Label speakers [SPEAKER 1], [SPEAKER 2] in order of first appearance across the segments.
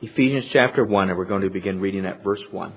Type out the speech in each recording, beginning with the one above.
[SPEAKER 1] Ephesians chapter 1, and we're going to begin reading at verse 1.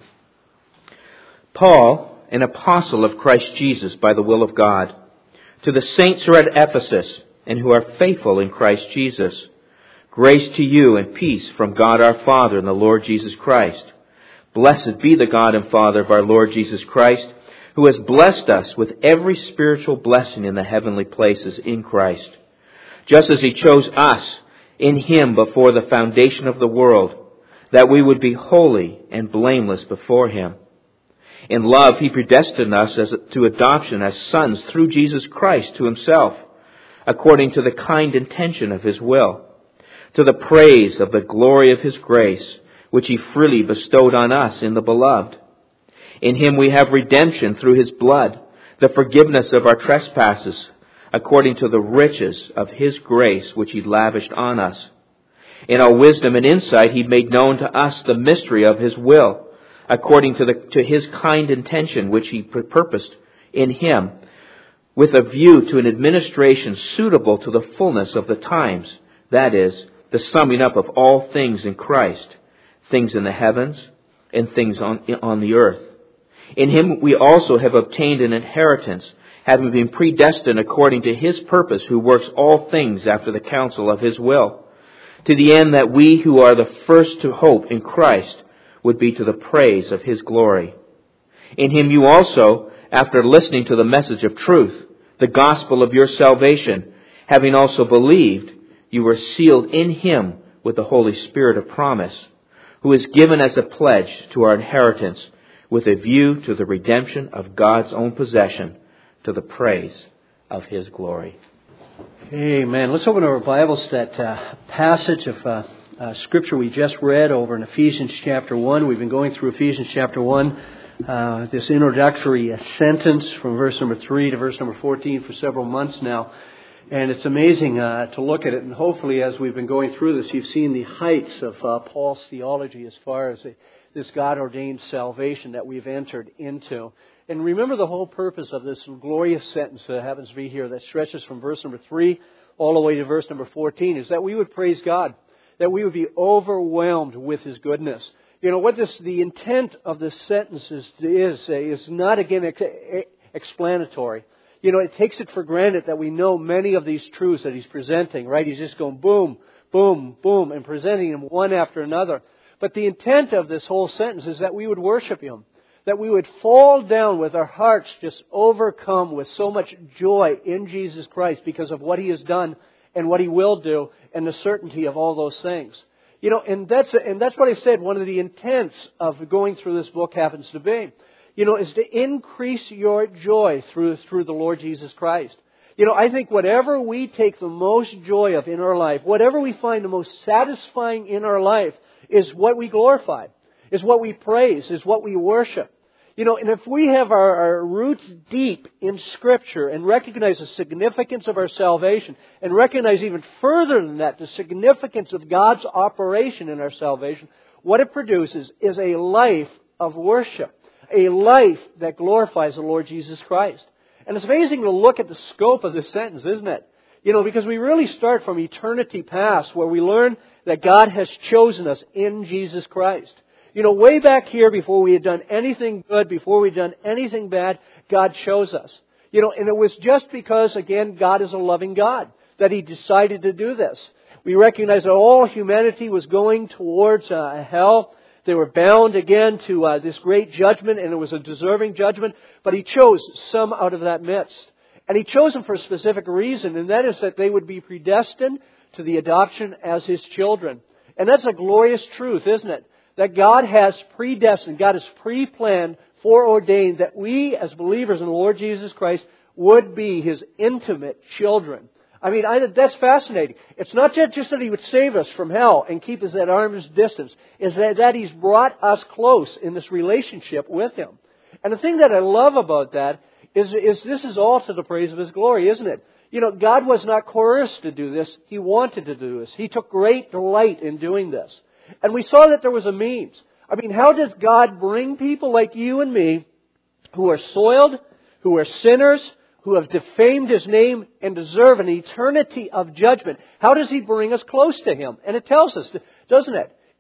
[SPEAKER 1] Paul, an apostle of Christ Jesus by the will of God, to the saints who are at Ephesus and who are faithful in Christ Jesus, grace to you and peace from God our Father and the Lord Jesus Christ. Blessed be the God and Father of our Lord Jesus Christ, who has blessed us with every spiritual blessing in the heavenly places in Christ, just as He chose us in Him before the foundation of the world, that we would be holy and blameless before Him. In love, He predestined us to adoption as sons through Jesus Christ to Himself, according to the kind intention of His will, to the praise of the glory of His grace, which He freely bestowed on us in the Beloved. In Him we have redemption through His blood, the forgiveness of our trespasses, according to the riches of His grace which He lavished on us. In all wisdom and insight He made known to us the mystery of His will, according to His kind intention which He purposed in Him, with a view to an administration suitable to the fullness of the times, that is, the summing up of all things in Christ, things in the heavens and things on the earth. In Him we also have obtained an inheritance, having been predestined according to His purpose, who works all things after the counsel of His will, to the end that we who are the first to hope in Christ would be to the praise of His glory. In Him you also, after listening to the message of truth, the gospel of your salvation, having also believed, you were sealed in Him with the Holy Spirit of promise, who is given as a pledge to our inheritance, with a view to the redemption of God's own possession, to the praise of His glory.
[SPEAKER 2] Amen. Let's open our Bibles to that passage of Scripture we just read over in Ephesians chapter 1. We've been going through Ephesians chapter 1, this introductory sentence from verse number 3 to verse number 14 for several months now. And it's amazing to look at it. And hopefully as we've been going through this, you've seen the heights of Paul's theology as far as this God-ordained salvation that we've entered into. And remember the whole purpose of this glorious sentence that happens to be here that stretches from verse number 3 all the way to verse number 14 is that we would praise God, that we would be overwhelmed with His goodness. You know, the intent of this sentence is not, again, explanatory. You know, it takes it for granted that we know many of these truths that he's presenting, right? He's just going boom, boom, boom, and presenting them one after another. But the intent of this whole sentence is that we would worship Him, that we would fall down with our hearts just overcome with so much joy in Jesus Christ because of what He has done and what He will do and the certainty of all those things. You know, and that's what I said, one of the intents of going through this book happens to be, you know, is to increase your joy through the Lord Jesus Christ. You know, I think whatever we take the most joy of in our life, whatever we find the most satisfying in our life, is what we glorify, is what we praise, is what we worship. You know, and if we have our roots deep in Scripture and recognize the significance of our salvation and recognize even further than that the significance of God's operation in our salvation, what it produces is a life of worship, a life that glorifies the Lord Jesus Christ. And it's amazing to look at the scope of this sentence, isn't it? You know, because we really start from eternity past where we learn that God has chosen us in Jesus Christ. You know, way back here before we had done anything good, before we had done anything bad, God chose us. You know, and it was just because, again, God is a loving God that He decided to do this. We recognize that all humanity was going towards hell. They were bound again to this great judgment, and it was a deserving judgment. But He chose some out of that midst. And He chose them for a specific reason, and that is that they would be predestined to the adoption as His children. And that's a glorious truth, isn't it? That God has predestined, God has pre-planned, foreordained that we as believers in the Lord Jesus Christ would be His intimate children. I mean, that's fascinating. It's not just that He would save us from hell and keep us at arm's distance. It's that He's brought us close in this relationship with Him. And the thing that I love about that is this is all to the praise of His glory, isn't it? You know, God was not coerced to do this. He wanted to do this. He took great delight in doing this. And we saw that there was a means. I mean, how does God bring people like you and me who are soiled, who are sinners, who have defamed His name and deserve an eternity of judgment? How does He bring us close to Him? And it tells us, doesn't it?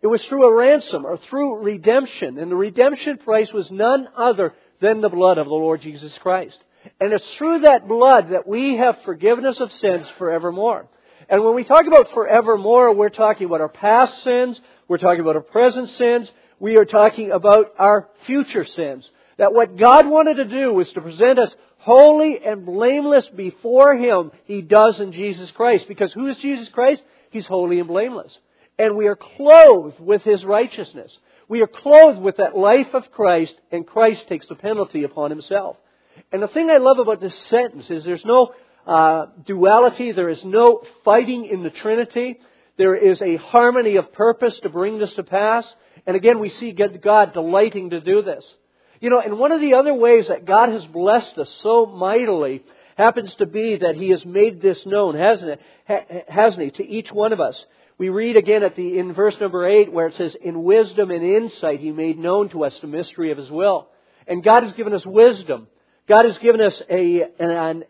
[SPEAKER 2] It was through a ransom or through redemption. And the redemption price was none other than the blood of the Lord Jesus Christ. And it's through that blood that we have forgiveness of sins forevermore. And when we talk about forevermore, we're talking about our past sins, we're talking about our present sins, we are talking about our future sins. That what God wanted to do was to present us holy and blameless before Him. He does in Jesus Christ. Because who is Jesus Christ? He's holy and blameless. And we are clothed with His righteousness. We are clothed with that life of Christ, and Christ takes the penalty upon Himself. And the thing I love about this sentence is there's no duality, there is no fighting in the Trinity. There is a harmony of purpose to bring this to pass. And again, we see God delighting to do this. You know, and one of the other ways that God has blessed us so mightily happens to be that He has made this known, hasn't He, to each one of us. We read again in verse number 8 where it says, "In wisdom and insight He made known to us the mystery of His will." And God has given us wisdom. God has given us an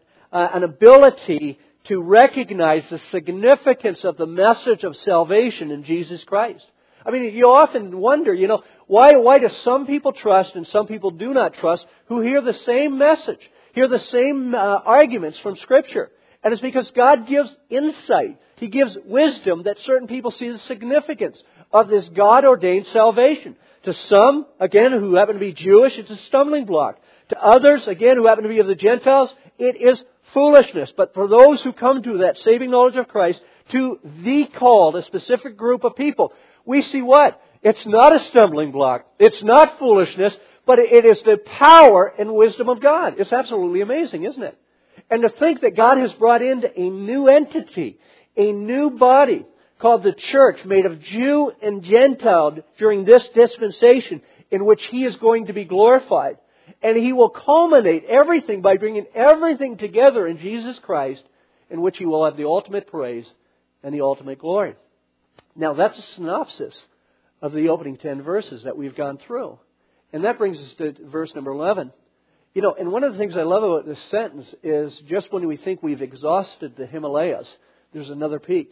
[SPEAKER 2] ability to recognize the significance of the message of salvation in Jesus Christ. I mean, you often wonder, why do some people trust and some people do not trust who hear the same message, hear the same arguments from Scripture? And it's because God gives insight. He gives wisdom that certain people see the significance of this God-ordained salvation. To some, again, who happen to be Jewish, it's a stumbling block. To others, again, who happen to be of the Gentiles, it is foolishness. But for those who come to that saving knowledge of Christ, to the called, a specific group of people, we see what? It's not a stumbling block. It's not foolishness, but it is the power and wisdom of God. It's absolutely amazing, isn't it? And to think that God has brought into a new entity, a new body called the church, made of Jew and Gentile during this dispensation in which He is going to be glorified. And He will culminate everything by bringing everything together in Jesus Christ, in which He will have the ultimate praise and the ultimate glory. Now that's a synopsis of the opening 10 verses that we've gone through. And that brings us to verse number 11. And one of the things I love about this sentence is just when we think we've exhausted the Himalayas, there's another peak.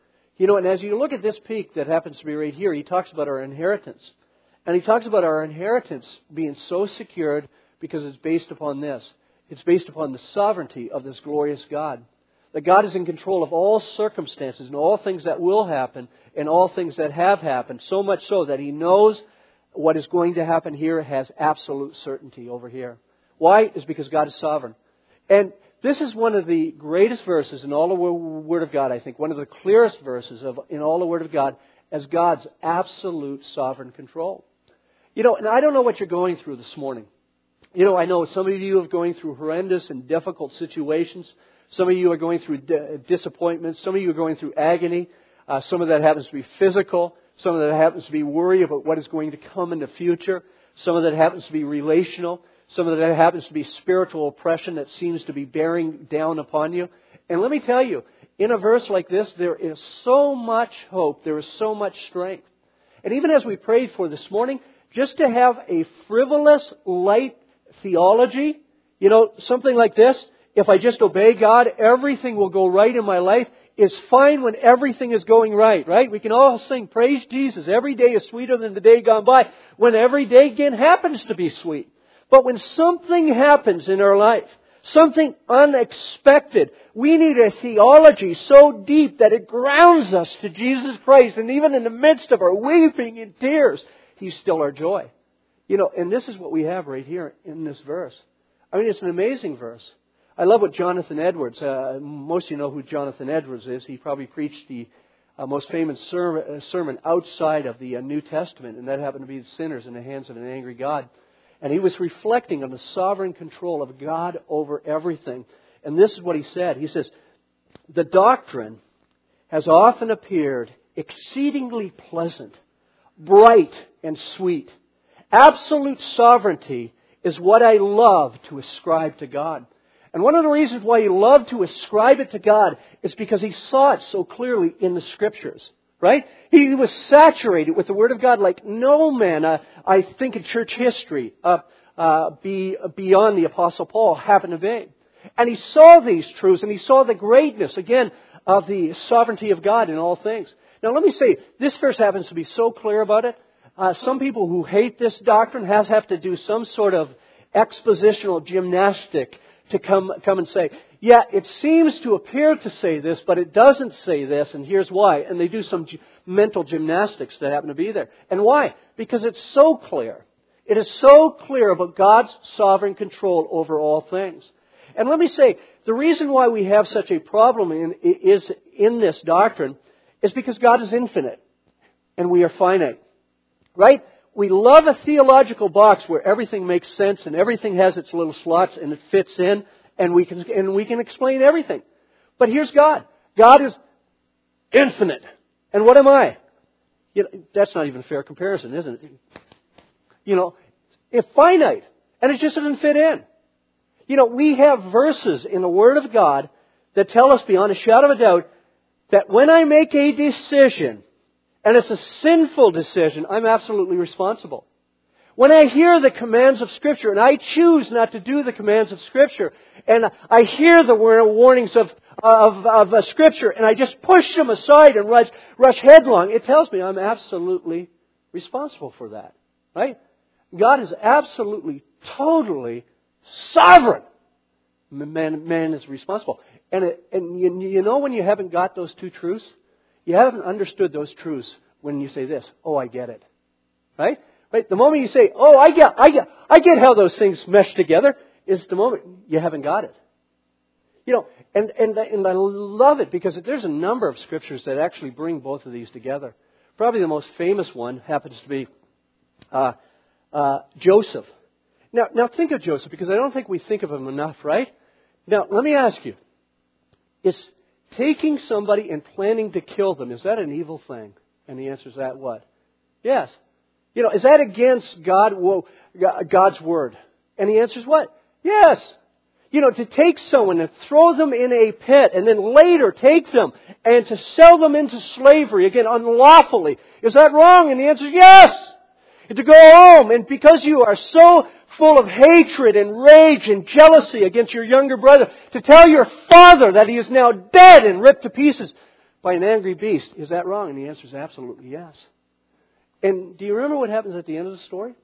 [SPEAKER 2] And as you look at this peak that happens to be right here, he talks about our inheritance. And he talks about our inheritance being so secured because it's based upon this. It's based upon the sovereignty of this glorious God. That God is in control of all circumstances and all things that will happen and all things that have happened. So much so that He knows what is going to happen here has absolute certainty over here. Why? It's because God is sovereign. And this is one of the greatest verses in all the Word of God, I think. One of the clearest verses in all the Word of God as God's absolute sovereign control. And I don't know what you're going through this morning. I know some of you are going through horrendous and difficult situations. Some of you are going through disappointments. Some of you are going through agony. Some of that happens to be physical. Some of that happens to be worry about what is going to come in the future. Some of that happens to be relational. Some of that happens to be spiritual oppression that seems to be bearing down upon you. And let me tell you, in a verse like this, there is so much hope. There is so much strength. And even as we prayed for this morning, just to have a frivolous, light theology, something like this, if I just obey God, everything will go right in my life, is fine when everything is going right, right? We can all sing, praise Jesus. Every day is sweeter than the day gone by, when every day again happens to be sweet. But when something happens in our life, something unexpected, we need a theology so deep that it grounds us to Jesus Christ. And even in the midst of our weeping and tears, He's still our joy. And this is what we have right here in this verse. I mean, it's an amazing verse. I love what Jonathan Edwards, most of you know who Jonathan Edwards is. He probably preached the most famous sermon outside of the New Testament, and that happened to be the sinners in the hands of an angry God. And he was reflecting on the sovereign control of God over everything. And this is what he said. He says, "The doctrine has often appeared exceedingly pleasant, bright and sweet. Absolute sovereignty is what I love to ascribe to God." And one of the reasons why he loved to ascribe it to God is because he saw it so clearly in the Scriptures. Right? He was saturated with the Word of God like no man, I think, in church history beyond the Apostle Paul happened to be. And he saw these truths and he saw the greatness, again, of the sovereignty of God in all things. Now let me say, this verse happens to be so clear about it. Some people who hate this doctrine have to do some sort of expositional gymnastic to come and say, yeah, it seems to appear to say this, but it doesn't say this, and here's why. And they do some mental gymnastics that happen to be there. And why? Because it's so clear. It is so clear about God's sovereign control over all things. And let me say, the reason why we have such a problem in this doctrine is because God is infinite and we are finite. Right? We love a theological box where everything makes sense and everything has its little slots and it fits in and we can explain everything. But here's God. God is infinite. And what am I? That's not even a fair comparison, isn't it? It's finite. And it just doesn't fit in. We have verses in the Word of God that tell us beyond a shadow of a doubt that when I make a decision, and it's a sinful decision, I'm absolutely responsible. When I hear the commands of Scripture and I choose not to do the commands of Scripture, and I hear the warnings of Scripture and I just push them aside and rush headlong, it tells me I'm absolutely responsible for that. Right? God is absolutely, totally sovereign. Man is responsible. And when you haven't got those two truths, you haven't understood those truths when you say this, oh, I get it. Right? Right? The moment you say, oh, I get how those things mesh together, is the moment you haven't got it. And I love it because there's a number of scriptures that actually bring both of these together. Probably the most famous one happens to be Joseph. Now think of Joseph, because I don't think we think of him enough, right? Now, let me ask you, is taking somebody and planning to kill them, is that an evil thing? And the answer is that what? Yes. Is that against God's Word? And the answer is what? Yes. To take someone and throw them in a pit and then later take them and to sell them into slavery, again, unlawfully, is that wrong? And the answer is yes. And to go home and because you are so full of hatred and rage and jealousy against your younger brother, to tell your father that he is now dead and ripped to pieces by an angry beast, is that wrong? And the answer is absolutely yes. And do you remember what happens at the end of the story?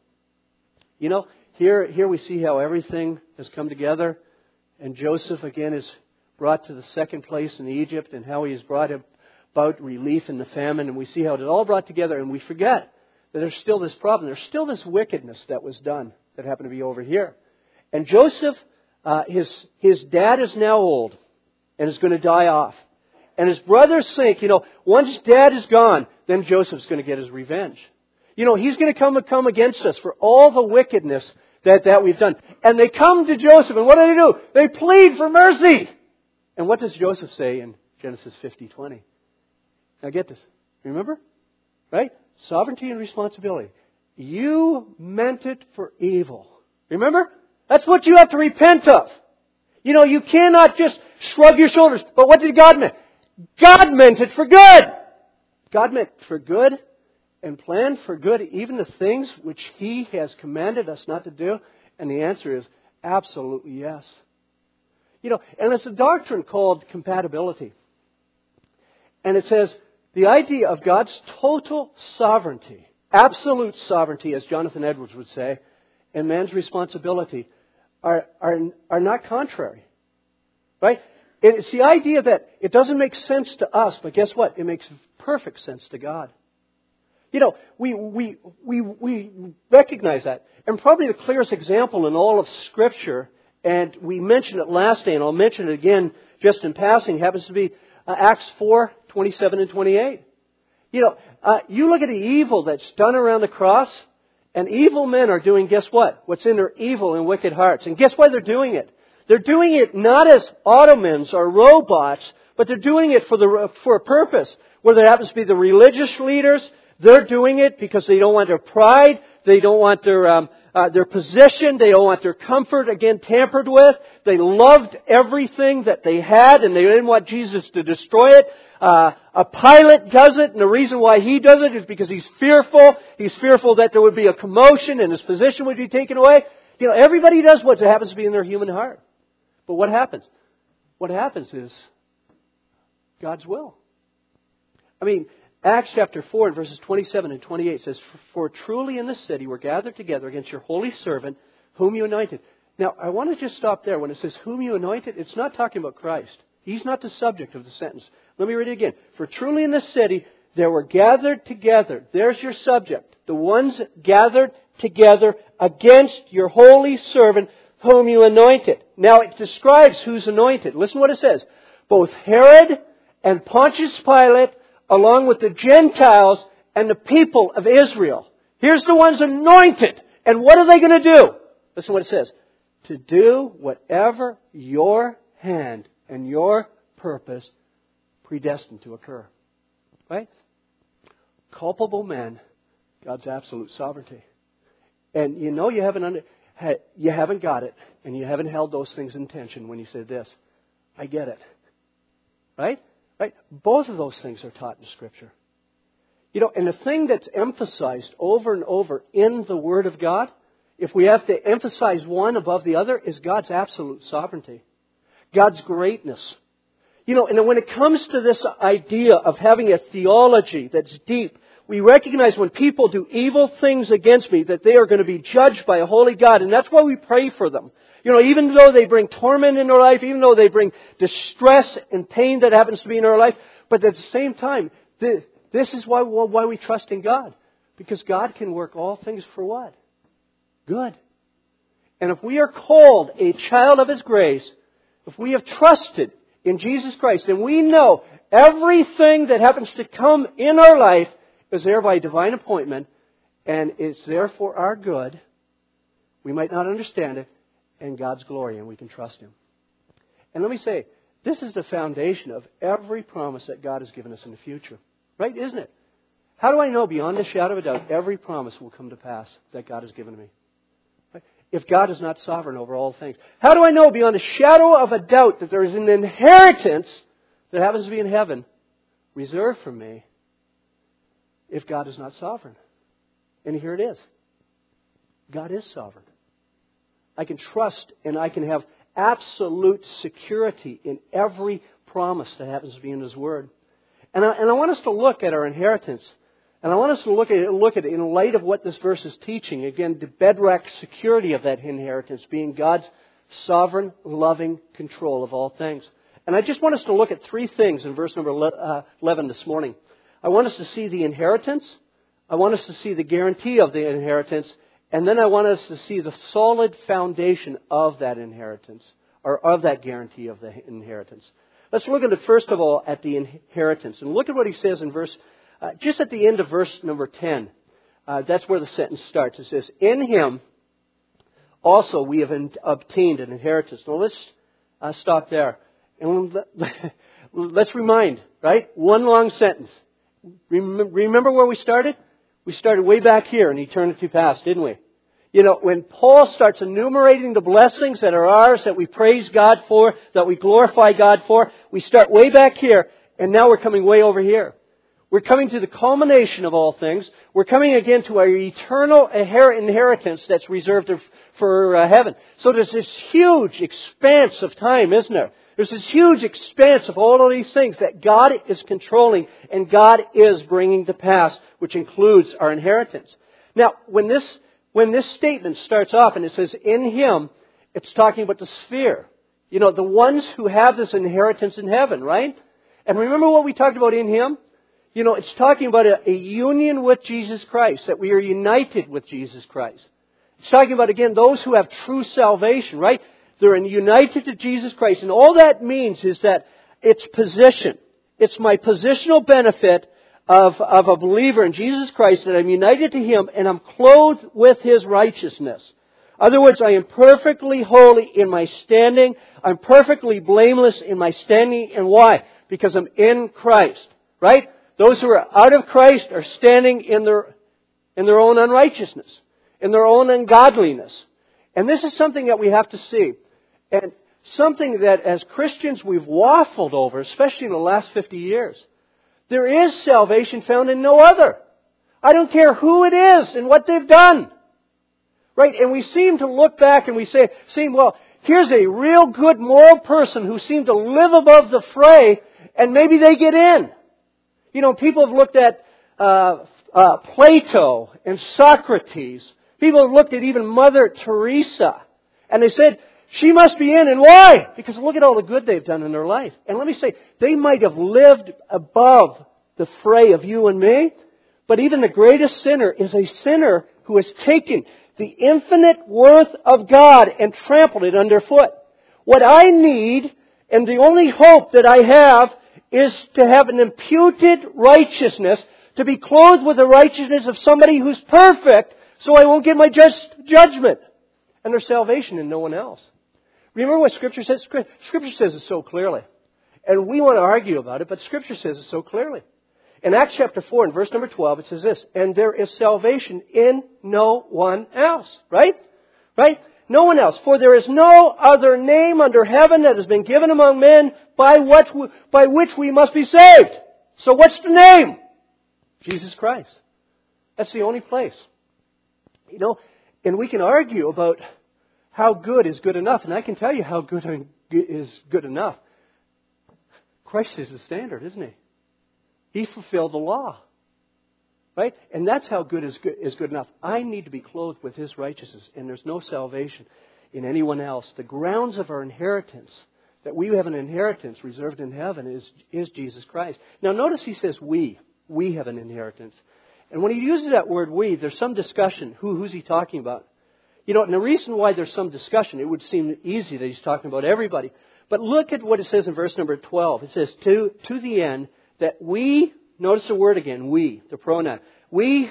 [SPEAKER 2] Here we see how everything has come together, and Joseph again is brought to the second place in Egypt, and how he has brought about relief in the famine, and we see how it all brought together, and we forget that there's still this problem. There's still this wickedness that was done that happened to be over here. And Joseph, his dad is now old and is going to die off. And his brothers think, once dad is gone, then Joseph's going to get his revenge. He's going to come against us for all the wickedness that we've done. And they come to Joseph, and what do? They plead for mercy. And what does Joseph say in Genesis 50:20? Now get this. Remember? Right? Sovereignty and responsibility. You meant it for evil. Remember? That's what you have to repent of. You cannot just shrug your shoulders. But what did God mean? God meant it for good. God meant for good and planned for good even the things which He has commanded us not to do. And the answer is absolutely yes. And it's a doctrine called compatibility. And it says the idea of God's total sovereignty, absolute sovereignty, as Jonathan Edwards would say, and man's responsibility are not contrary. Right? It's the idea that it doesn't make sense to us, but guess what? It makes perfect sense to God. We recognize that. And probably the clearest example in all of Scripture, and we mentioned it last day, and I'll mention it again just in passing, happens to be Acts 4:27 and 28. You look at the evil that's done around the cross, and evil men are doing, guess what? What's in their evil and wicked hearts. And guess why they're doing it? They're doing it not as Ottomans or robots, but they're doing it for a purpose. Whether it happens to be the religious leaders, they're doing it because they don't want their pride, they don't want their position, they don't want their comfort, again, tampered with. They loved everything that they had, and they didn't want Jesus to destroy it. A Pilate does it, and the reason why he does it is because he's fearful. He's fearful that there would be a commotion and his position would be taken away. Everybody does what happens to be in their human heart. But what happens? What happens is God's will. Acts chapter 4 and verses 27 and 28 says, "For truly in this city were gathered together against your holy servant, whom you anointed." Now, I want to just stop there. When it says, "whom you anointed," it's not talking about Christ. He's not the subject of the sentence. Let me read it again. "For truly in this city there were gathered together." There's your subject. The ones gathered together against your holy servant, whom you anointed. Now, it describes who's anointed. Listen what it says. "Both Herod and Pontius Pilate, along with the Gentiles and the people of Israel." Here's the ones anointed. And what are they going to do? Listen what it says. "To do whatever your hand and your purpose predestined to occur." Right? Culpable men, God's absolute sovereignty. And you know you haven't got it, and you haven't held those things in tension when you say this. I get it. Right? Right? Both of those things are taught in Scripture. You know, and the thing that's emphasized over and over in the Word of God, if we have to emphasize one above the other, is God's absolute sovereignty. God's greatness. You know, and when it comes to this idea of having a theology that's deep, we recognize when people do evil things against me that they are going to be judged by a holy God. And that's why we pray for them. You know, even though they bring torment in our life, even though they bring distress and pain that happens to be in our life, but at the same time, this is why we trust in God. Because God can work all things for what? Good. And if we are called a child of His grace, if we have trusted in Jesus Christ, and we know everything that happens to come in our life is there by divine appointment, and it's there for our good, we might not understand it, and God's glory, and we can trust Him. And let me say, this is the foundation of every promise that God has given us in the future. Right, isn't it? How do I know beyond a shadow of a doubt every promise will come to pass that God has given me? Right? If God is not sovereign over all things. How do I know beyond a shadow of a doubt that there is an inheritance that happens to be in heaven reserved for me if God is not sovereign? And here it is. God is sovereign. I can trust and I can have absolute security in every promise that happens to be in His Word. And I want us to look at our inheritance. And I want us to look at it in light of what this verse is teaching. Again, the bedrock security of that inheritance being God's sovereign, loving control of all things. And I just want us to look at three things in verse number 11 this morning. I want us to see the inheritance. I want us to see the guarantee of the inheritance. And then I want us to see the solid foundation of that inheritance, or of that guarantee of the inheritance. Let's look at it first of all at the inheritance. And look at what he says in verse, just at the end of verse number 10. That's where the sentence starts. It says, "In Him also we have obtained an inheritance." Now let's stop there. And let's remind, right? One long sentence. Remember where we started? We started way back here in eternity past, didn't we? You know, when Paul starts enumerating the blessings that are ours, that we praise God for, that we glorify God for, we start way back here, and now we're coming way over here. We're coming to the culmination of all things. We're coming again to our eternal inheritance that's reserved for heaven. So there's this huge expanse of time, isn't there? There's this huge expanse of all of these things that God is controlling and God is bringing to pass, which includes our inheritance. Now, when this statement starts off and it says, "In Him," it's talking about the sphere. You know, the ones who have this inheritance in heaven, right? And remember what we talked about in Him? You know, it's talking about a union with Jesus Christ, that we are united with Jesus Christ. It's talking about, again, those who have true salvation, right? They're united to Jesus Christ. And all that means is that it's position. It's my positional benefit of a believer in Jesus Christ, that I'm united to Him and I'm clothed with His righteousness. In other words, I am perfectly holy in my standing. I'm perfectly blameless in my standing. And why? Because I'm in Christ. Right? Those who are out of Christ are standing in their own unrighteousness, in their own ungodliness. And this is something that we have to see. And something that as Christians we've waffled over, especially in the last 50 years. There is salvation found in no other. I don't care who it is and what they've done. Right? And we seem to look back and we say, well, here's a real good moral person who seemed to live above the fray, and maybe they get in. You know, people have looked at Plato and Socrates. People have looked at even Mother Teresa. And they said, she must be in. And why? Because look at all the good they've done in their life. And let me say, they might have lived above the fray of you and me. But even the greatest sinner is a sinner who has taken the infinite worth of God and trampled it underfoot. What I need, and the only hope that I have, is to have an imputed righteousness, to be clothed with the righteousness of somebody who's perfect, so I won't get my judgment. And there's salvation in no one else. Remember what Scripture says? Scripture says it so clearly. And we want to argue about it, but Scripture says it so clearly. In Acts chapter 4 and verse number 12, it says this, and there is salvation in no one else. Right? Right? No one else. For there is no other name under heaven that has been given among men by which we must be saved. So what's the name? Jesus Christ. That's the only place. You know, and we can argue about how good is good enough. And I can tell you how good is good enough. Christ is the standard, isn't He? He fulfilled the law. Right? And that's how good is good enough. I need to be clothed with His righteousness. And there's no salvation in anyone else. The grounds of our inheritance, that we have an inheritance reserved in heaven, is Jesus Christ. Now notice He says we. We have an inheritance. And when He uses that word we, there's some discussion. Who's He talking about? You know, and the reason why there's some discussion, it would seem easy that He's talking about everybody. But look at what it says in verse number 12. It says, to the end that we, notice the word again, we, the pronoun. We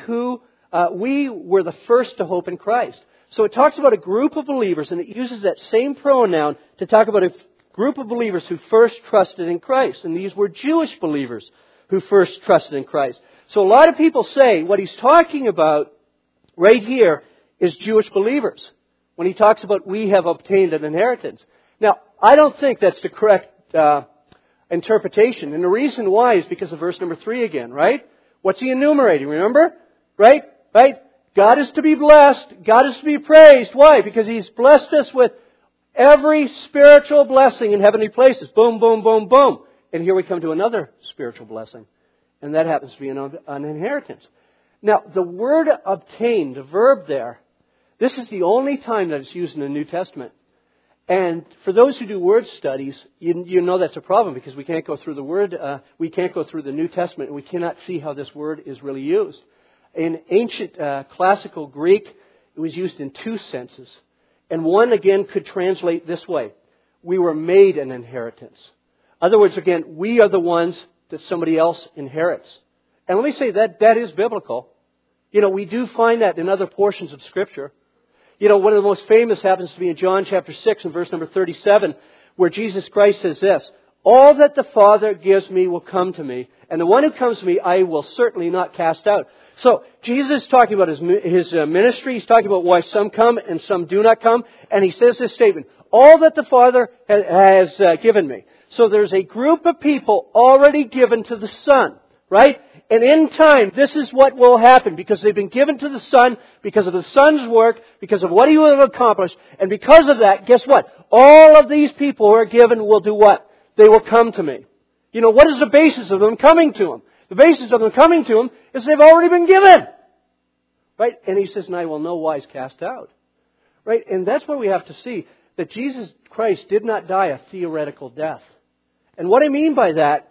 [SPEAKER 2] were the first to hope in Christ. So it talks about a group of believers, and it uses that same pronoun to talk about a group of believers who first trusted in Christ. And these were Jewish believers who first trusted in Christ. So a lot of people say what he's talking about right here is Jewish believers when he talks about we have obtained an inheritance. Now, I don't think that's the correct interpretation. And the reason why is because of verse number 3 again, right? What's he enumerating? Remember? Right? Right? God is to be blessed. God is to be praised. Why? Because He's blessed us with every spiritual blessing in heavenly places. Boom, boom, boom, boom. And here we come to another spiritual blessing. And that happens to be an inheritance. Now, the word obtain, the verb there, this is the only time that it's used in the New Testament. And for those who do word studies, you know that's a problem because we can't go through we can't go through the New Testament and we cannot see how this word is really used. In ancient classical Greek, it was used in two senses. And one, again, could translate this way. We were made an inheritance. In other words, again, we are the ones that somebody else inherits. And let me say that is biblical. You know, we do find that in other portions of Scripture. You know, one of the most famous happens to be in John chapter 6 and verse number 37, where Jesus Christ says this, all that the Father gives me will come to me, and the one who comes to me I will certainly not cast out. So, Jesus is talking about his ministry. He's talking about why some come and some do not come. And he says this statement, all that the Father has given me. So there's a group of people already given to the Son, right? And in time, this is what will happen because they've been given to the Son, because of the Son's work, because of what He will have accomplished. And because of that, guess what? All of these people who are given will do what? They will come to me. You know, what is the basis of them coming to Him? The basis of them coming to Him is they've already been given. Right? And He says, and I will no wise cast out. Right? And that's where we have to see that Jesus Christ did not die a theoretical death. And what I mean by that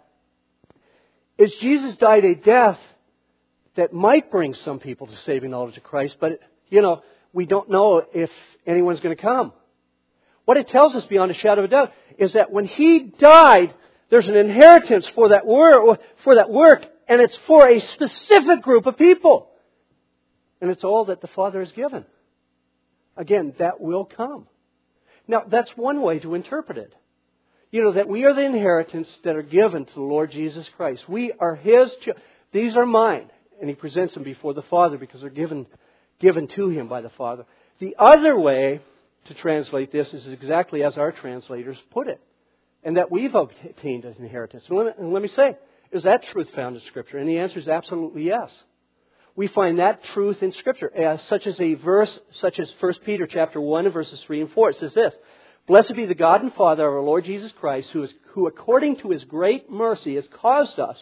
[SPEAKER 2] is Jesus died a death that might bring some people to saving knowledge of Christ, but, you know, we don't know if anyone's going to come. What it tells us beyond a shadow of a doubt is that when He died, there's an inheritance for that work, and it's for a specific group of people. And it's all that the Father has given. Again, that will come. Now, that's one way to interpret it. You know, that we are the inheritance that are given to the Lord Jesus Christ. We are His children. These are mine. And He presents them before the Father because they're given to Him by the Father. The other way to translate this is exactly as our translators put it. And that we've obtained an inheritance. And let me say, is that truth found in Scripture? And the answer is absolutely yes. We find that truth in Scripture, such as a verse such as 1 Peter chapter 1 and verses 3 and 4. It says this, blessed be the God and Father of our Lord Jesus Christ, who according to His great mercy has caused us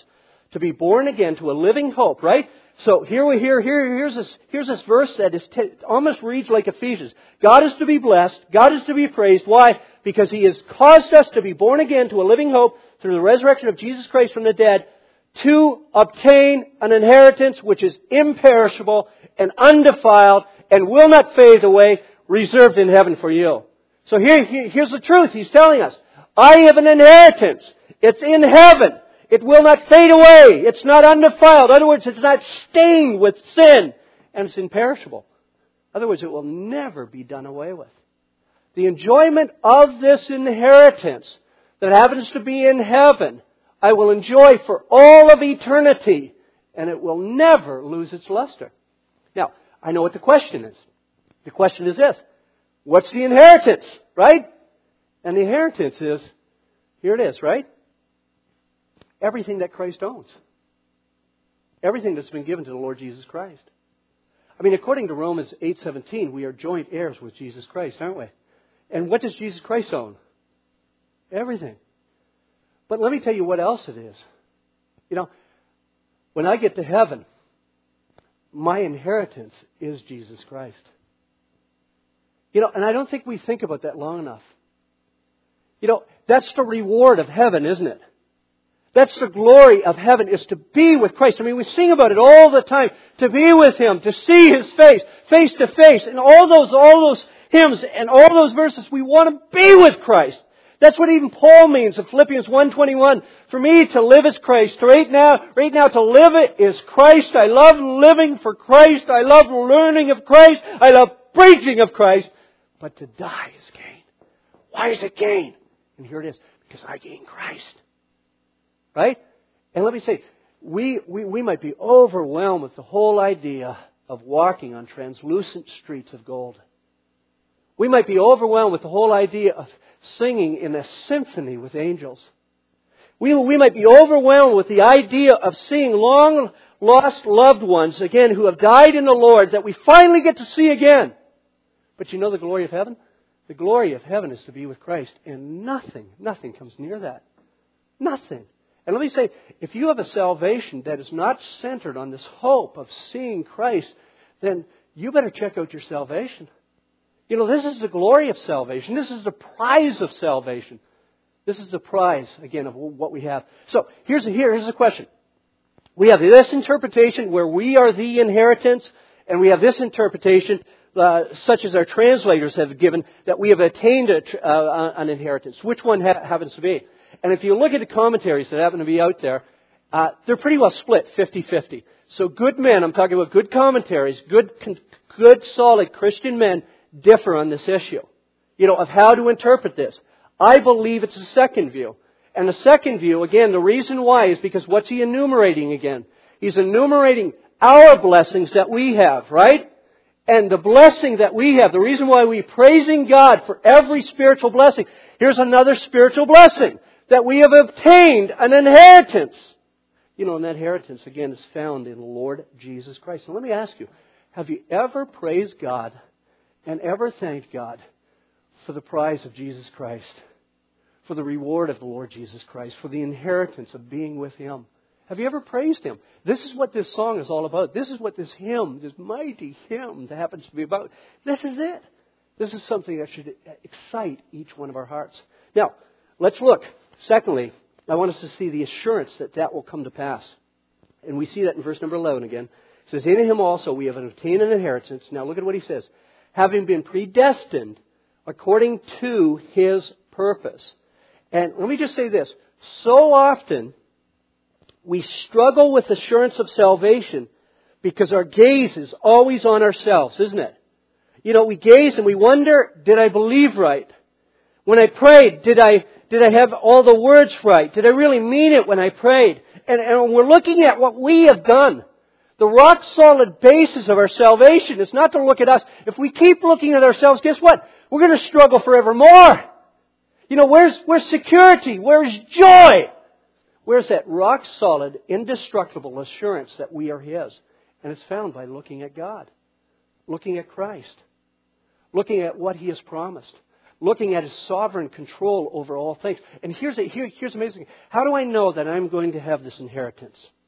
[SPEAKER 2] to be born again to a living hope, right? So here's this verse that almost reads like Ephesians. God is to be blessed. God is to be praised. Why? Because He has caused us to be born again to a living hope through the resurrection of Jesus Christ from the dead, to obtain an inheritance which is imperishable and undefiled and will not fade away, reserved in heaven for you. So here's the truth. He's telling us, I have an inheritance. It's in heaven. It will not fade away. It's not undefiled. In other words, it's not stained with sin. And it's imperishable. In other words, it will never be done away with. The enjoyment of this inheritance that happens to be in heaven, I will enjoy for all of eternity. And it will never lose its luster. Now, I know what the question is. The question is this. What's the inheritance? Right? And the inheritance is, here it is, right? Everything that Christ owns. Everything that's been given to the Lord Jesus Christ. I mean, according to Romans 8:17, we are joint heirs with Jesus Christ, aren't we? And what does Jesus Christ own? Everything. But let me tell you what else it is. You know, when I get to heaven, my inheritance is Jesus Christ. You know, and I don't think we think about that long enough. You know, that's the reward of heaven, isn't it? That's the glory of heaven, is to be with Christ. I mean, we sing about it all the time. To be with Him, to see His face, face to face. And all those hymns and all those verses, we want to be with Christ. That's what even Paul means in Philippians 1:21. For me to live is Christ. Right now to live it is Christ. I love living for Christ. I love learning of Christ. I love preaching of Christ. But to die is gain. Why is it gain? And here it is. Because I gain Christ. Right? And let me say, we might be overwhelmed with the whole idea of walking on translucent streets of gold. We might be overwhelmed with the whole idea of singing in a symphony with angels. We might be overwhelmed with the idea of seeing long lost loved ones, again, who have died in the Lord, that we finally get to see again. But you know the glory of heaven? The glory of heaven is to be with Christ. And nothing comes near that. Nothing. And let me say, if you have a salvation that is not centered on this hope of seeing Christ, then you better check out your salvation. You know, this is the glory of salvation. This is the prize of salvation. This is the prize, again, of what we have. So, here's the question. We have this interpretation where we are the inheritance, and we have this interpretation, such as our translators have given, that we have attained an inheritance. Which one happens to be? And if you look at the commentaries that happen to be out there, they're pretty well split, 50-50. So good men, I'm talking about good commentaries, good solid Christian men, differ on this issue. You know, of how to interpret this. I believe it's the second view. And the second view, again, the reason why is because what's he enumerating again? He's enumerating our blessings that we have, right? And the blessing that we have, the reason why we're praising God for every spiritual blessing. Here's another spiritual blessing. That we have obtained an inheritance. You know, and that inheritance, again, is found in the Lord Jesus Christ. And let me ask you, have you ever praised God and ever thanked God for the prize of Jesus Christ? For the reward of the Lord Jesus Christ? For the inheritance of being with Him? Have you ever praised Him? This is what this song is all about. This is what this hymn, this mighty hymn that happens to be about. This is it. This is something that should excite each one of our hearts. Now, let's look. Secondly, I want us to see the assurance that will come to pass. And we see that in verse number 11 again. It says, in Him also we have obtained an inheritance. Now look at what he says. Having been predestined according to His purpose. And let me just say this. So often we struggle with assurance of salvation because our gaze is always on ourselves, isn't it? You know, we gaze and we wonder, did I believe right? When I prayed, did I have all the words right? Did I really mean it when I prayed? And we're looking at what we have done. The rock-solid basis of our salvation is not to look at us. If we keep looking at ourselves, guess what? We're going to struggle forevermore. You know, where's security? Where's joy? Where's that rock-solid, indestructible assurance that we are His? And it's found by looking at God. Looking at Christ. Looking at what He has promised. Looking at His sovereign control over all things. And here's amazing. How do I know that I'm going to have this inheritance?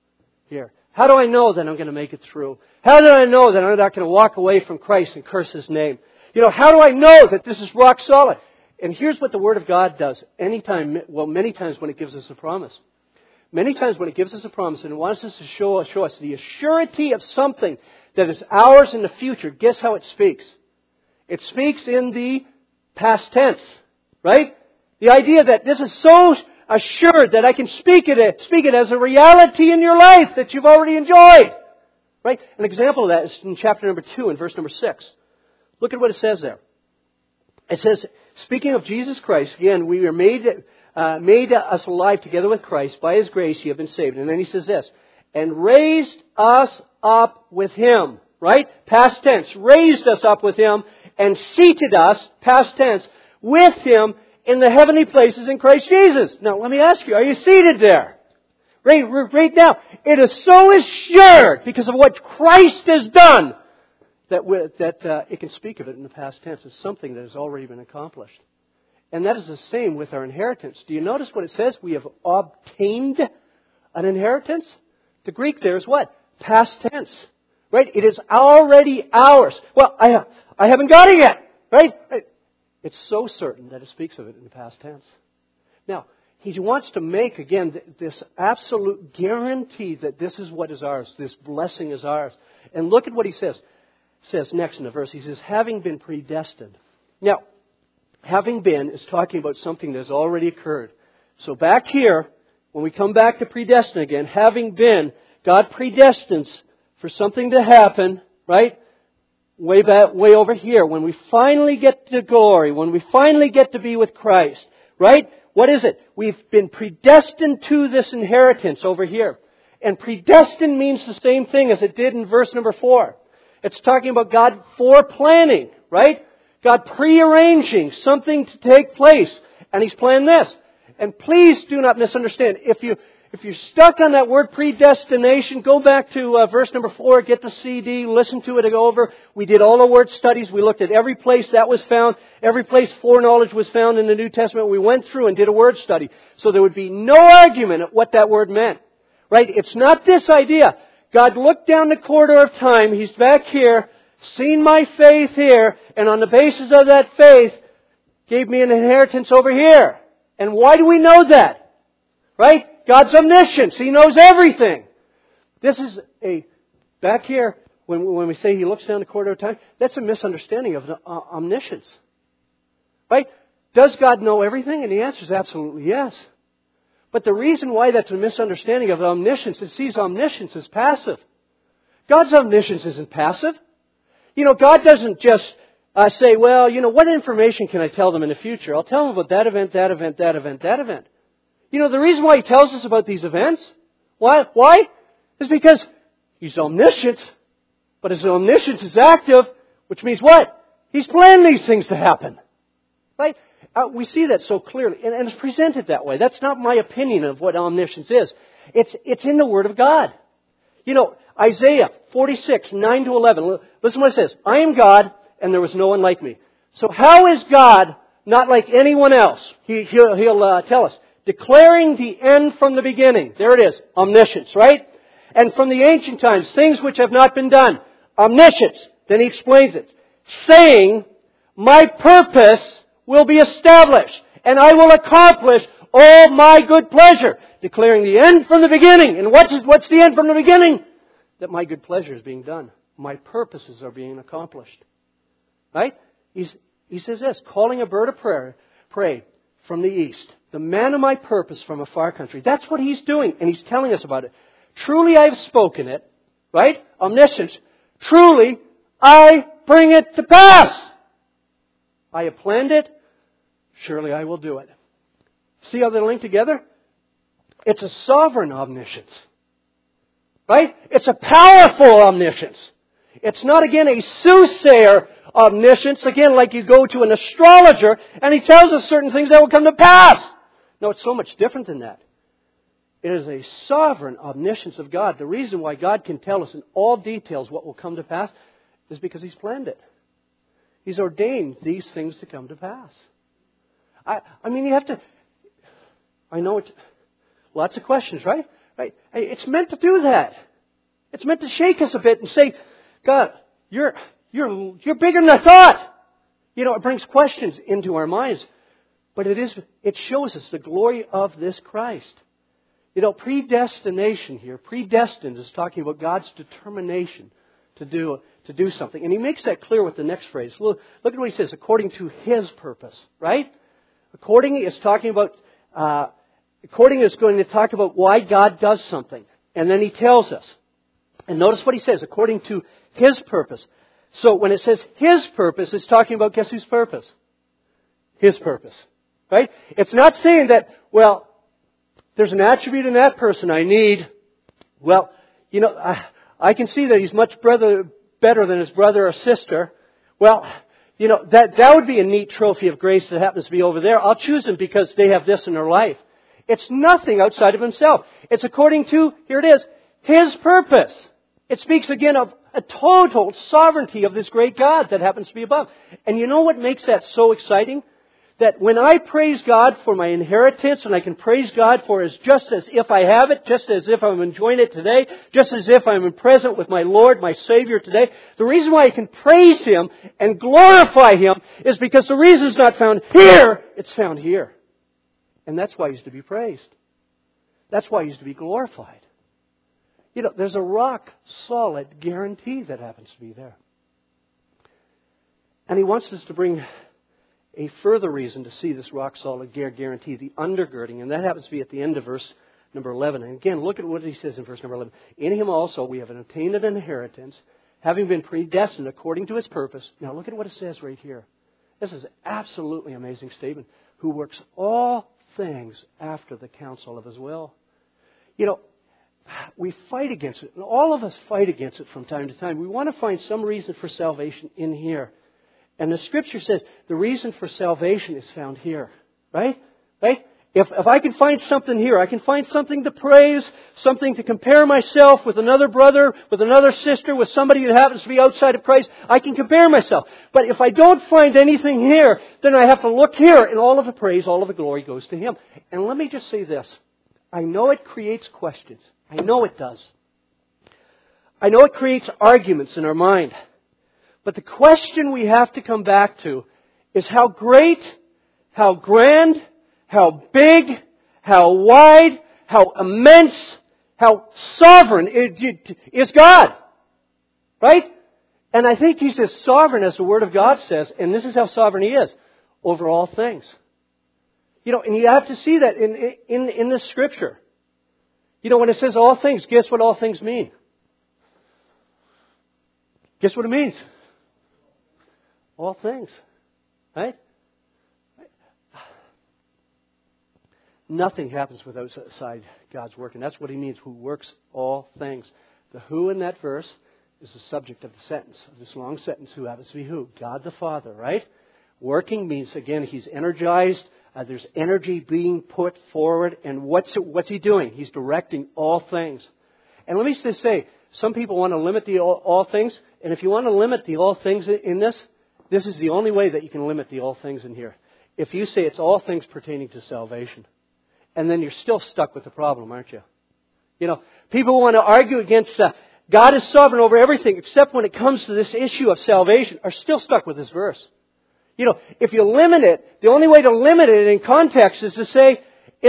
[SPEAKER 2] here? How do I know that I'm going to make it through? How do I know that I'm not going to walk away from Christ and curse His name? How do I know that this is rock solid? And here's what the Word of God does many times when it gives us a promise. Many times when it gives us a promise and it wants us to show us the assurity of something that is ours in the future, guess how it speaks? It speaks in the past tense, right? The idea that this is so assured that I can speak it as a reality in your life that you've already enjoyed. Right? An example of that is in chapter number 2 and verse number 6. Look at what it says there. It says, speaking of Jesus Christ, again, we are made us alive together with Christ. By His grace you have been saved. And then he says this, and raised us up with Him. Right? Past tense. Raised us up with Him and seated us, past tense, with Him in the heavenly places in Christ Jesus. Now, let me ask you, are you seated there? Right now. It is so assured because of what Christ has done that it can speak of it in the past tense. It's something that has already been accomplished. And that is the same with our inheritance. Do you notice what it says? We have obtained an inheritance. The Greek there is what? Past tense. Right? It is already ours. Well, I haven't got it yet. Right? It's so certain that it speaks of it in the past tense. Now, He wants to make, again, this absolute guarantee that this is what is ours. This blessing is ours. And look at what He says next in the verse. He says, having been predestined. Now, having been is talking about something that has already occurred. So back here, when we come back to predestined again, having been, God predestines for something to happen, right? Way over here, when we finally get to glory, when we finally get to be with Christ, right? What is it? We've been predestined to this inheritance over here. And predestined means the same thing as it did in verse number 4. It's talking about God foreplanning, right? God prearranging something to take place. And He's planned this. And please do not misunderstand. If you're stuck on that word predestination, go back to verse number 4, get the CD, listen to it over. We did all the word studies. We looked at every place that was found, every place foreknowledge was found in the New Testament. We went through and did a word study. So there would be no argument at what that word meant. Right? It's not this idea. God looked down the corridor of time. He's back here, seen my faith here, and on the basis of that faith, gave me an inheritance over here. And why do we know that? Right? God's omniscience. He knows everything. This is back here, when we say He looks down the corridor of time, that's a misunderstanding of omniscience. Right? Does God know everything? And the answer is absolutely yes. But the reason why that's a misunderstanding of omniscience is He sees omniscience as passive. God's omniscience isn't passive. God doesn't just say, well, what information can I tell them in the future? I'll tell them about that event, that event, that event, that event. The reason why He tells us about these events, why? Is because He's omniscient, but His omniscience is active, which means what? He's planned these things to happen. Right? We see that so clearly, and it's presented that way. That's not my opinion of what omniscience is. It's in the Word of God. Isaiah 46, 9 to 11. Listen what it says. I am God, and there was no one like me. So how is God not like anyone else? He'll tell us. Declaring the end from the beginning. There it is. Omniscience, right? And from the ancient times, things which have not been done. Omniscience. Then He explains it. Saying, my purpose will be established, and I will accomplish all my good pleasure. Declaring the end from the beginning. And what's the end from the beginning? That my good pleasure is being done. My purposes are being accomplished. Right? He says this, calling a bird of prey from the east. The man of my purpose from a far country. That's what He's doing, and He's telling us about it. Truly I have spoken it. Right? Omniscience. Truly I bring it to pass. I have planned it. Surely I will do it. See how they're linked together? It's a sovereign omniscience. Right? It's a powerful omniscience. It's not, again, a soothsayer omniscience. Again, like you go to an astrologer and he tells us certain things that will come to pass. No, it's so much different than that. It is a sovereign omniscience of God. The reason why God can tell us in all details what will come to pass is because He's planned it. He's ordained these things to come to pass. I mean, you have to... I know it's... Lots of questions, right? Right? It's meant to do that. It's meant to shake us a bit and say, God, you're bigger than I thought. You know, it brings questions into our minds. But it shows us the glory of this Christ. You know, predestination here, predestined is talking about God's determination to do something. And he makes that clear with the next phrase. Look at what he says, according to His purpose, right? According is going to talk about why God does something. And then he tells us. And notice what he says, according to His purpose. So when it says His purpose, it's talking about, guess whose purpose? His purpose. Right? It's not saying that, well, there's an attribute in that person I need. Well, you know, I can see that he's much better than his brother or sister. Well, you know, that would be a neat trophy of grace that happens to be over there. I'll choose them because they have this in their life. It's nothing outside of himself. It's according to, here it is, His purpose. It speaks again of a total sovereignty of this great God that happens to be above. And you know what makes that so exciting? That when I praise God for my inheritance, and I can praise God for it just as if I have it, just as if I'm enjoying it today, just as if I'm present with my Lord, my Savior today, the reason why I can praise Him and glorify Him is because the reason it's not found here, it's found here. And that's why He's to be praised. That's why He's to be glorified. You know, there's a rock-solid guarantee that happens to be there. And He wants us to bring a further reason to see this rock-solid guarantee, the undergirding. And that happens to be at the end of verse number 11. And again, look at what he says in verse number 11. In Him also we have obtained an inheritance, having been predestined according to His purpose. Now look at what it says right here. This is an absolutely amazing statement. Who works all things after the counsel of His will. You know, we fight against it. And all of us fight against it from time to time. We want to find some reason for salvation in here. And the Scripture says the reason for salvation is found here. Right? Right? If I can find something here, I can find something to praise, something to compare myself with another brother, with another sister, with somebody who happens to be outside of Christ, I can compare myself. But if I don't find anything here, then I have to look here, and all of the praise, all of the glory goes to Him. And let me just say this. I know it creates questions. I know it does. I know it creates arguments in our mind. But the question we have to come back to is how great, how grand, how big, how wide, how immense, how sovereign is God. Right? And I think He's as sovereign as the Word of God says, and this is how sovereign He is, over all things. You know, and you have to see that in the Scripture. You know, when it says all things, guess what all things mean? Guess what it means? All things. Right? Nothing happens without outside God's work. And that's what He means, who works all things. The who in that verse is the subject of the sentence, of this long sentence, who happens to be who? God the Father, right? Working means, again, He's energized. There's energy being put forward. And what's He doing? He's directing all things. And let me just say, some people want to limit the all things. And if you want to limit the all things in this is the only way that you can limit the all things in here. If you say it's all things pertaining to salvation, and then you're still stuck with the problem, aren't you? You know, people want to argue against God is sovereign over everything, except when it comes to this issue of salvation, are still stuck with this verse. You know, if you limit it, the only way to limit it in context is to say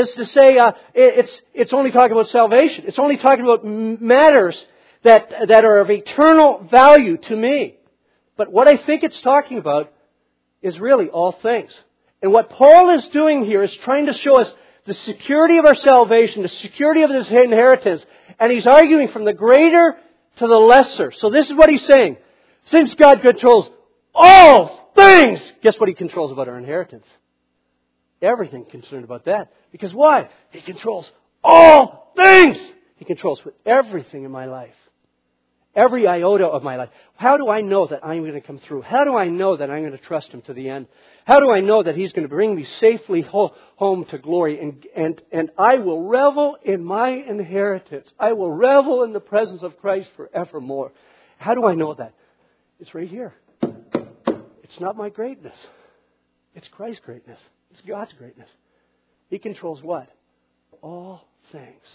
[SPEAKER 2] it's only talking about salvation. It's only talking about matters that are of eternal value to me. But what I think it's talking about is really all things. And what Paul is doing here is trying to show us the security of our salvation, the security of this inheritance. And he's arguing from the greater to the lesser. So this is what he's saying. Since God controls all things, guess what He controls about our inheritance? Everything concerned about that. Because why? He controls all things. He controls everything in my life. Every iota of my life. How do I know that I'm going to come through? How do I know that I'm going to trust Him to the end? How do I know that He's going to bring me safely home to glory? And I will revel in my inheritance. I will revel in the presence of Christ forevermore. How do I know that? It's right here. It's not my greatness. It's Christ's greatness. It's God's greatness. He controls what? All things.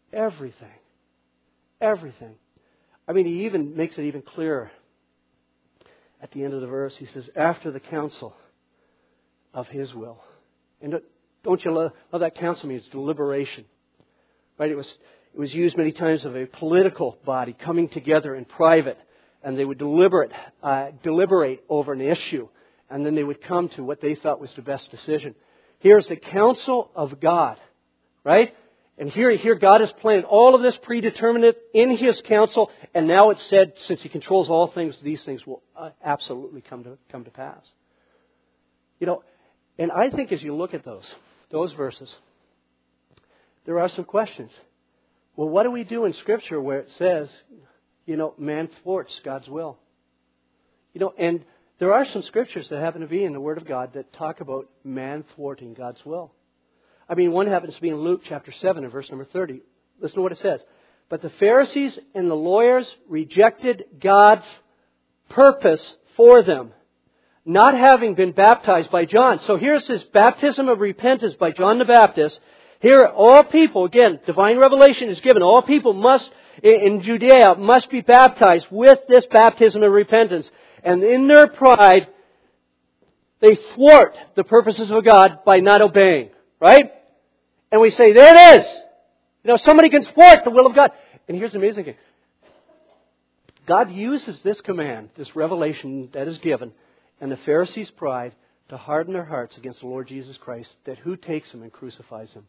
[SPEAKER 2] Everything. Everything. I mean, he even makes it even clearer. At the end of the verse, he says, after the counsel of His will. And don't you love that counsel means deliberation? Right? It was used many times of a political body coming together in private, and they would deliberate over an issue, and then they would come to what they thought was the best decision. Here's the counsel of God, right? And here God has planned all of this predeterminate in His counsel, and now it's said, since He controls all things, these things will absolutely come to pass. You know, and I think as you look at those verses, there are some questions. Well, what do we do in Scripture where it says, you know, man thwarts God's will? You know, and there are some Scriptures that happen to be in the Word of God that talk about man thwarting God's will. I mean, one happens to be in Luke chapter 7 and verse number 30. Listen to what it says. But the Pharisees and the lawyers rejected God's purpose for them, not having been baptized by John. So here's this baptism of repentance by John the Baptist. Here, all people, again, divine revelation is given. All people must, in Judea, must be baptized with this baptism of repentance. And in their pride, they thwart the purposes of God by not obeying. Right? And we say, there it is! You know, somebody can thwart the will of God. And here's the amazing thing. God uses this command, this revelation that is given, and the Pharisees' pride to harden their hearts against the Lord Jesus Christ, that who takes Him and crucifies Him?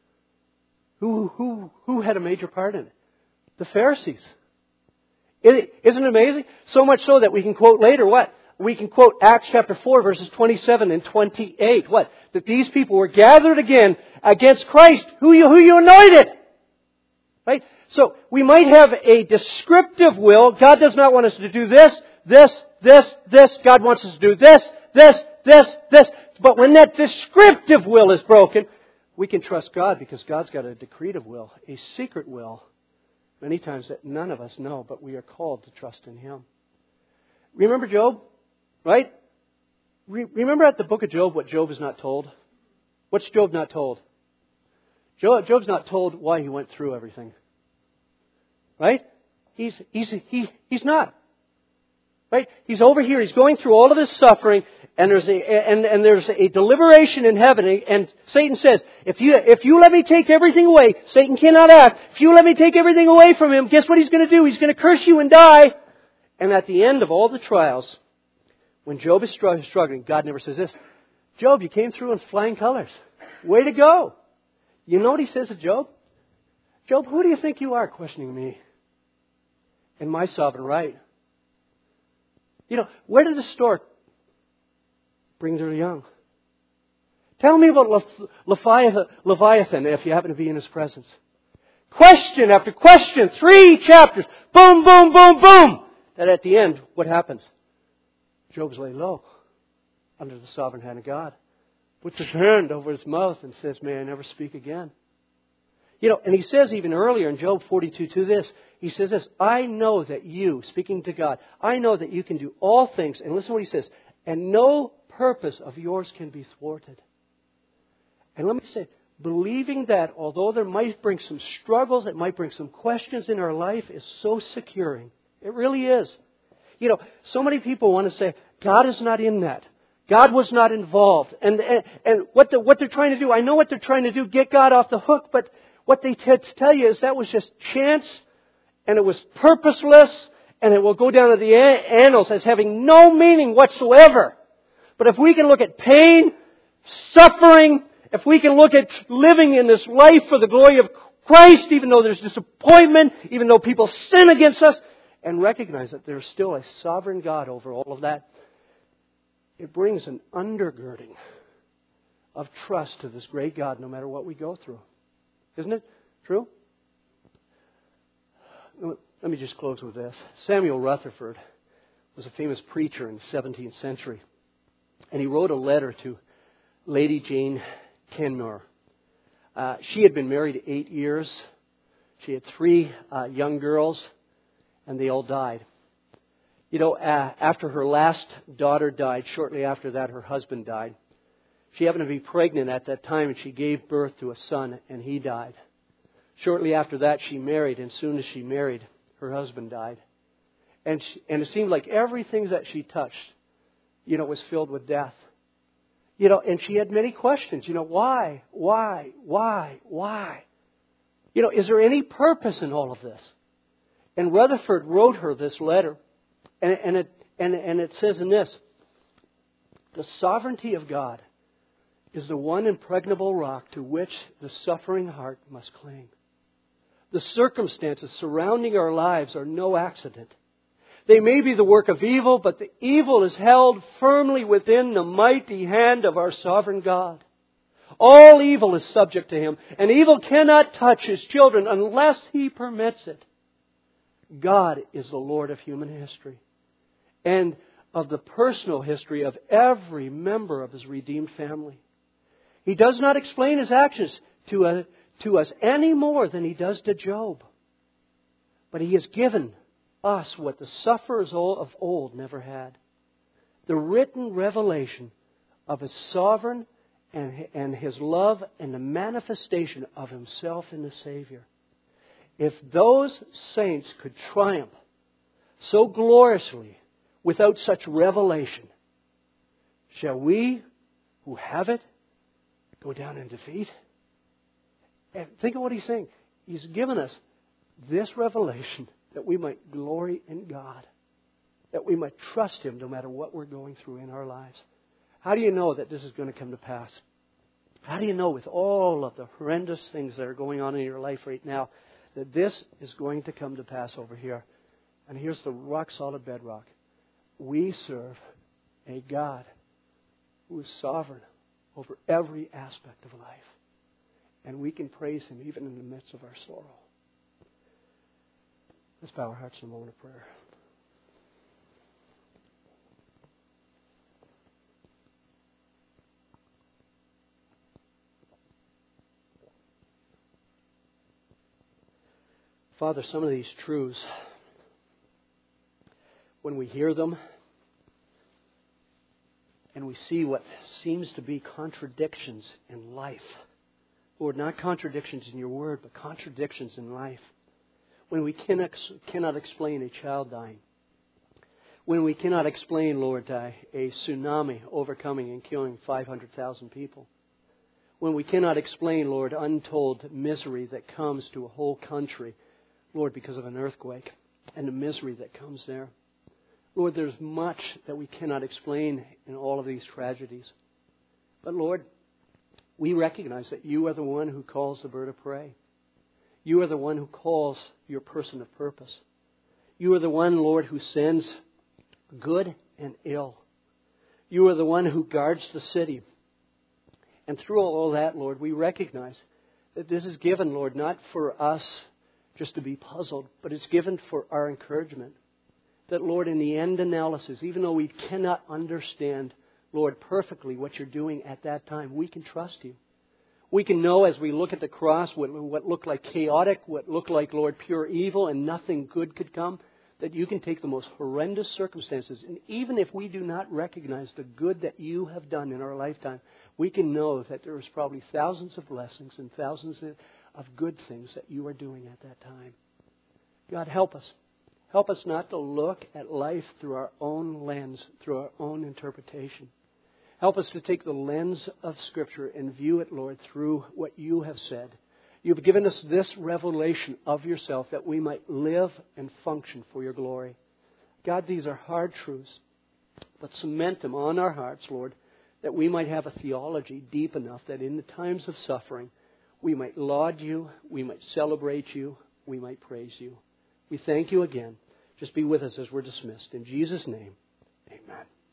[SPEAKER 2] Who had a major part in it? The Pharisees. Isn't it amazing? So much so that we can quote later what? We can quote Acts chapter 4 verses 27 and 28. What? That these people were gathered again against Christ, who you anointed. Right? So we might have a descriptive will. God does not want us to do this, this, this, this. God wants us to do this, this, this, this. But when that descriptive will is broken, we can trust God because God's got a decretive will, a secret will, many times that none of us know, but we are called to trust in Him. Remember Job? Right? Remember at the book of Job what Job is not told? What's Job not told? Job's not told why he went through everything. Right? He's not. Right? He's over here. He's going through all of this suffering, and there's a deliberation in heaven. And Satan says, if you let me take everything away, Satan cannot act. If you let me take everything away from him, guess what he's going to do? He's going to curse you and die. And at the end of all the trials, when Job is struggling, God never says this. Job, you came through in flying colors. Way to go. You know what He says to Job? Job, who do you think you are questioning me and my sovereign right? You know, where did the stork bring their young? Tell me about Leviathan if you happen to be in his presence. Question after question, 3 chapters. Boom, boom, boom, boom. And at the end, what happens? Job's laid low under the sovereign hand of God. Puts his hand over his mouth and says, may I never speak again. You know, and he says even earlier in Job 42:2 this, he says this, I know that you, speaking to God, I know that you can do all things. And listen to what he says, and no purpose of yours can be thwarted. And let me say, believing that, although there might bring some struggles, it might bring some questions in our life, is so securing. It really is. You know, so many people want to say, God is not in that. God was not involved. And what they're trying to do, I know what they're trying to do, get God off the hook, but what they tell you is that was just chance, and it was purposeless, and it will go down to the annals as having no meaning whatsoever. But if we can look at pain, suffering, if we can look at living in this life for the glory of Christ, even though there's disappointment, even though people sin against us, and recognize that there's still a sovereign God over all of that, it brings an undergirding of trust to this great God no matter what we go through. Isn't it true? Let me just close with this. Samuel Rutherford was a famous preacher in the 17th century. And he wrote a letter to Lady Jane Kenmure. She had been married 8 years. She had 3 young girls, and they all died. You know, after her last daughter died, shortly after that her husband died. She happened to be pregnant at that time, and she gave birth to a son, and he died. Shortly after that, she married, and soon as she married, her husband died. And it seemed like everything that she touched, was filled with death. And she had many questions. Why? Is there any purpose in all of this? And Rutherford wrote her this letter, and it says in this: the sovereignty of God is the one impregnable rock to which the suffering heart must cling. The circumstances surrounding our lives are no accident. They may be the work of evil, but the evil is held firmly within the mighty hand of our sovereign God. All evil is subject to Him, and evil cannot touch His children unless He permits it. God is the Lord of human history and of the personal history of every member of His redeemed family. He does not explain His actions to us any more than He does to Job. But He has given us what the sufferers of old never had: the written revelation of His sovereign and His love and the manifestation of Himself in the Savior. If those saints could triumph so gloriously without such revelation, shall we who have it go down in defeat? And think of what He's saying. He's given us this revelation that we might glory in God, that we might trust Him no matter what we're going through in our lives. How do you know that this is going to come to pass? How do you know, with all of the horrendous things that are going on in your life right now, that this is going to come to pass over here? And here's the rock-solid bedrock. We serve a God who is sovereign over every aspect of life. And we can praise Him even in the midst of our sorrow. Let's bow our hearts in a moment of prayer. Father, some of these truths, when we hear them and we see what seems to be contradictions in life, Lord, not contradictions in Your Word, but contradictions in life. When we cannot explain a child dying. When we cannot explain, Lord, a tsunami overcoming and killing 500,000 people. When we cannot explain, Lord, untold misery that comes to a whole country, Lord, because of an earthquake and the misery that comes there. Lord, there's much that we cannot explain in all of these tragedies. But Lord, we recognize that You are the one who calls the bird of prey. You are the one who calls Your person of purpose. You are the one, Lord, who sends good and ill. You are the one who guards the city. And through all that, Lord, we recognize that this is given, Lord, not for us just to be puzzled, but it's given for our encouragement. That, Lord, in the end analysis, even though we cannot understand, Lord, perfectly what You're doing at that time, we can trust You. We can know as we look at the cross what looked like chaotic, what looked like, Lord, pure evil and nothing good could come, that You can take the most horrendous circumstances. And even if we do not recognize the good that You have done in our lifetime, we can know that there is probably thousands of blessings and thousands of good things that You are doing at that time. God, help us. Help us not to look at life through our own lens, through our own interpretation. Help us to take the lens of Scripture and view it, Lord, through what You have said. You've given us this revelation of Yourself that we might live and function for Your glory. God, these are hard truths, but cement them on our hearts, Lord, that we might have a theology deep enough that in the times of suffering, we might laud You, we might celebrate You, we might praise You. We thank You again. Just be with us as we're dismissed. In Jesus' name, amen.